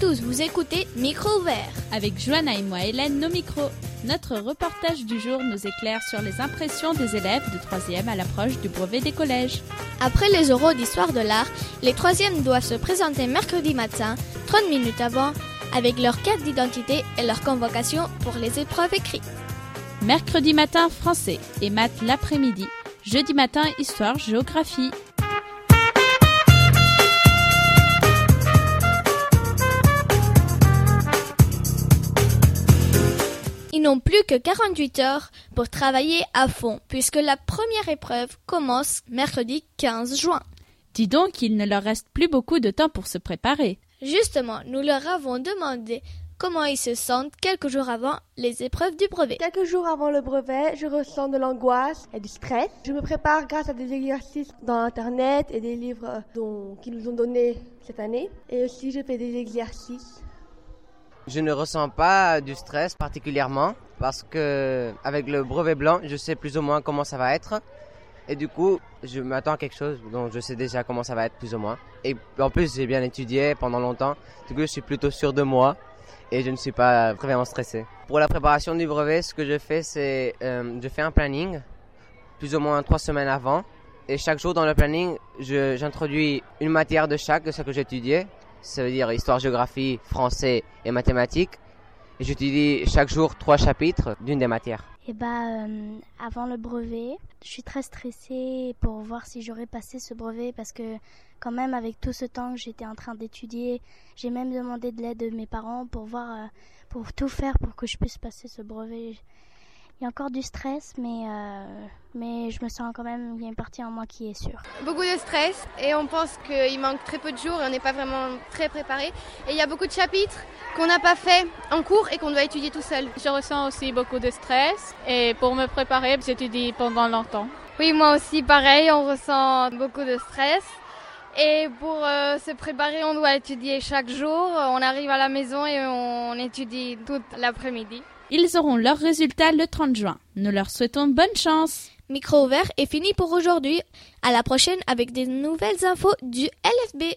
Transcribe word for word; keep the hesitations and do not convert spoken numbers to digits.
tous, vous écoutez Micro ouvert. Avec Joanna et moi, Hélène, nos micros. Notre reportage du jour nous éclaire sur les impressions des élèves de troisième à l'approche du brevet des collèges. Après les oraux d'histoire de l'art, les troisièmes doivent se présenter mercredi matin, trente minutes avant, avec leur carte d'identité et leur convocation pour les épreuves écrites. Mercredi matin, français et maths l'après-midi. Jeudi matin, histoire, géographie. Ils n'ont plus que quarante-huit heures pour travailler à fond, puisque la première épreuve commence mercredi quinze juin. Dis donc qu'il ne leur reste plus beaucoup de temps pour se préparer. Justement, nous leur avons demandé comment ils se sentent quelques jours avant les épreuves du brevet. Quelques jours avant le brevet, je ressens de l'angoisse et du stress. Je me prépare grâce à des exercices dans Internet et des livres dont, qui nous ont donnés cette année. Et aussi, je fais des exercices. Je ne ressens pas du stress particulièrement parce que avec le brevet blanc, je sais plus ou moins comment ça va être. Et du coup, je m'attends à quelque chose dont je sais déjà comment ça va être plus ou moins. Et en plus, j'ai bien étudié pendant longtemps. Du coup, je suis plutôt sûr de moi et je ne suis pas vraiment stressé. Pour la préparation du brevet, ce que je fais, c'est euh, je fais un planning plus ou moins trois semaines avant. Et chaque jour dans le planning, je, j'introduis une matière de chaque de ce que j'ai étudié. Ça veut dire histoire, géographie, français et mathématiques. Et j'étudie chaque jour trois chapitres d'une des matières. Et bah, euh, avant le brevet, je suis très stressée pour voir si j'aurais passé ce brevet parce que quand même avec tout ce temps que j'étais en train d'étudier, j'ai même demandé de l'aide de mes parents pour voir, euh, pour tout faire pour que je puisse passer ce brevet. Il y a encore du stress, mais, euh, mais je me sens quand même, il y a une partie en moi qui est sûre. Beaucoup de stress et on pense qu'il manque très peu de jours et on n'est pas vraiment très préparé. Et il y a beaucoup de chapitres qu'on n'a pas fait en cours et qu'on doit étudier tout seul. Je ressens aussi beaucoup de stress et pour me préparer, j'étudie pendant longtemps. Oui, moi aussi, pareil, on ressent beaucoup de stress. Et pour euh, se préparer, on doit étudier chaque jour. On arrive à la maison et on étudie toute l'après-midi. Ils auront leurs résultats le trente juin. Nous leur souhaitons bonne chance. Micro ouvert est fini pour aujourd'hui. À la prochaine avec des nouvelles infos du L F B.